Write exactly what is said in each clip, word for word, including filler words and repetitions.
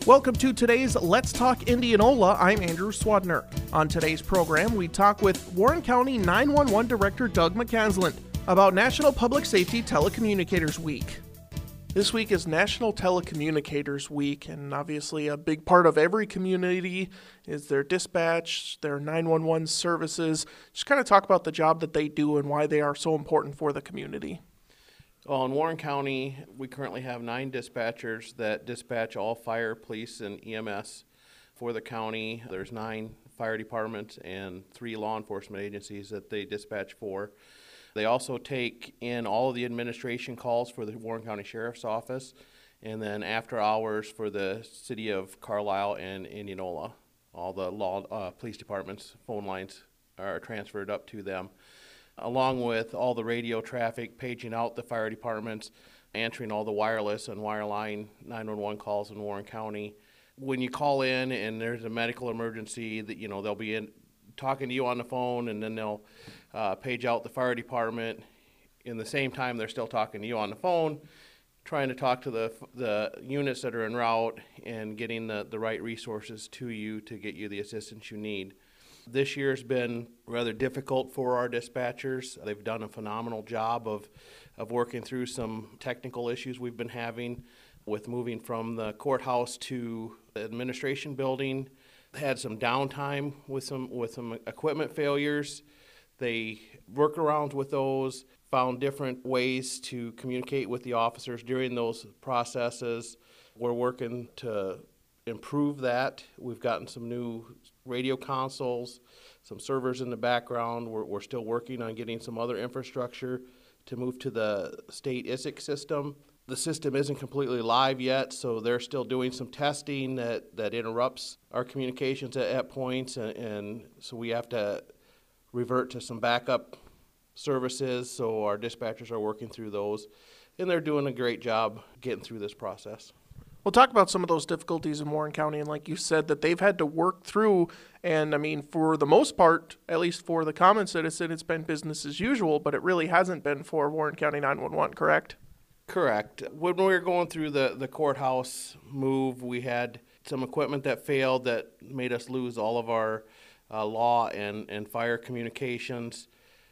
Welcome to today's Let's Talk Indianola. I'm Andrew Swadner. On today's program, we talk with Warren County nine one one Director Doug McCasland about National Public Safety Telecommunicators Week. This week is National Telecommunicators Week, and obviously a big part of every community is their dispatch, their nine one one services. Just kind of talk about the job that they do and why they are so important for the community. Well, in Warren County, we currently have nine dispatchers that dispatch all fire, police, and E M S for the county. There's nine fire departments and three law enforcement agencies that they dispatch for. They also take in all of the administration calls for the Warren County Sheriff's Office, and then after hours for the city of Carlisle and Indianola. All the law uh, police departments' phone lines are transferred up to them, along with all the radio traffic, paging out the fire departments, answering all the wireless and wireline nine one one calls in Warren County. When you call in and there's a medical emergency, that you know they'll be in talking to you on the phone, and then they'll uh, page out the fire department. In the same time, they're still talking to you on the phone, trying to talk to the the units that are en route and getting the, the right resources to you to get you the assistance you need. This year's been rather difficult for our dispatchers. They've done a phenomenal job of, of working through some technical issues we've been having with moving from the courthouse to the administration building. Had some downtime with some with some equipment failures. They worked around with those, found different ways to communicate with the officers during those processes. We're working to improve that. We've gotten some new radio consoles, some servers in the background. We're, we're still working on getting some other infrastructure to move to the state I S A C system. The system isn't completely live yet, so they're still doing some testing that, that interrupts our communications at, at points, and, and so we have to revert to some backup services, so our dispatchers are working through those, and they're doing a great job getting through this process. We'll talk about some of those difficulties in Warren County, and like you said, that they've had to work through, and I mean, for the most part, at least for the common citizen, it's been business as usual, but it really hasn't been for Warren County nine one one, correct? Correct. When we were going through the, the courthouse move, we had some equipment that failed that made us lose all of our uh, law and, and fire communications.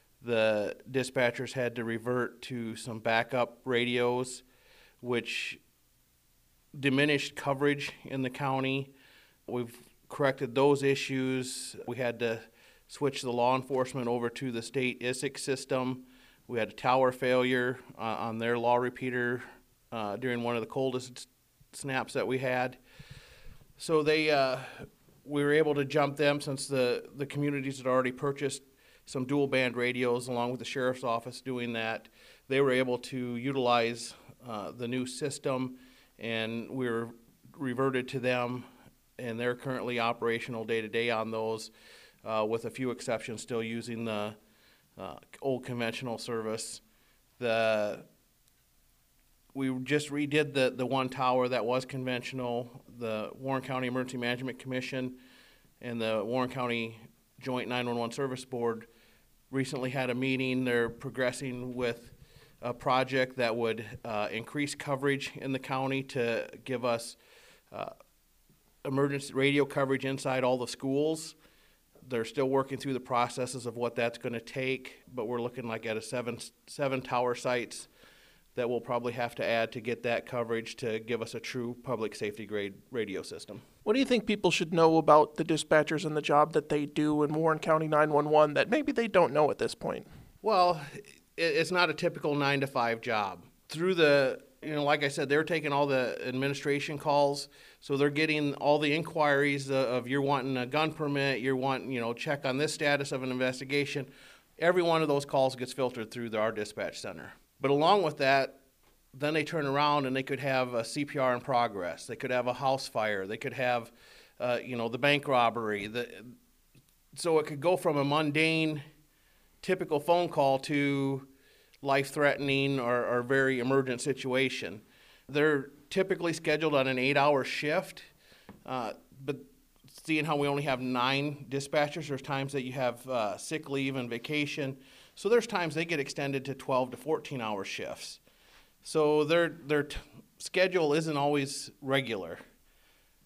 The dispatchers had to revert to some backup radios, which diminished coverage in the county. We've corrected those issues. We had to switch the law enforcement over to the state I S A C system. We had a tower failure uh, on their law repeater uh, during one of the coldest snaps that we had. So they, uh, we were able to jump them, since the, the communities had already purchased some dual band radios along with the sheriff's office doing that. They were able to utilize uh, the new system, and we were reverted to them, and they're currently operational day to day on those, uh, with a few exceptions still using the uh, old conventional service. The we just redid the, the one tower that was conventional. The Warren County Emergency Management Commission and the Warren County Joint nine one one Service Board recently had a meeting. They're progressing with a project that would uh, increase coverage in the county to give us uh, emergency radio coverage inside all the schools. They're still working through the processes of what that's going to take, but we're looking like at a seven seven tower sites that we'll probably have to add to get that coverage to give us a true public safety grade radio system. What do you think people should know about the dispatchers and the job that they do in Warren County nine one one that maybe they don't know at this point? Well, it's not a typical nine to five job. Through the, you know, like I said, they're taking all the administration calls, so they're getting all the inquiries of you're wanting a gun permit, you're wanting, you know, check on this status of an investigation. Every one of those calls gets filtered through the, our dispatch center. But along with that, then they turn around and they could have a C P R in progress. They could have a house fire. They could have, uh, you know, the bank robbery. The, so it could go from a mundane, typical phone call to life-threatening or, or very emergent situation. They're typically scheduled on an eight-hour shift, uh, but seeing how we only have nine dispatchers, there's times that you have uh, sick leave and vacation. So there's times they get extended to twelve to fourteen hour shifts. So their their t- schedule isn't always regular.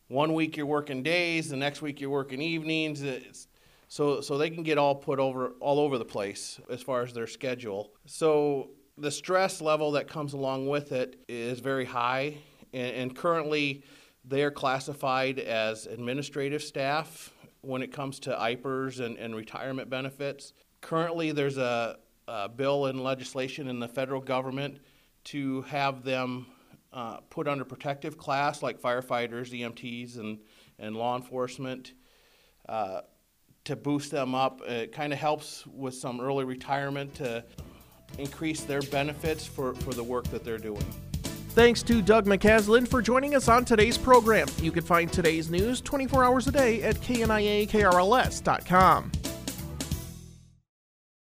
one week you're working days, the next week you're working evenings. It's, so so they can get all put over all over the place as far as their schedule. So the stress level that comes along with it is very high, and, and currently they are classified as administrative staff when it comes to I P E R S and, and retirement benefits. Currently there's a, a bill in legislation in the federal government to have them uh, put under protective class like firefighters, E M Ts, and, and law enforcement uh, to boost them up. It kind of helps with some early retirement to increase their benefits for, for the work that they're doing. Thanks to Doug McCaslin for joining us on today's program. You can find today's news twenty-four hours a day at K N I A K R L S dot com.